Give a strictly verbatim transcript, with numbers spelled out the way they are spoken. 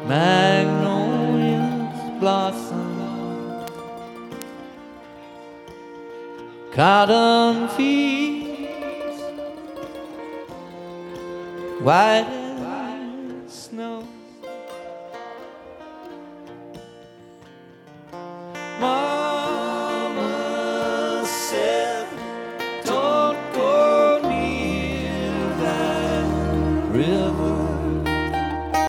magnolias blossom, cotton fields white as snow. Mama said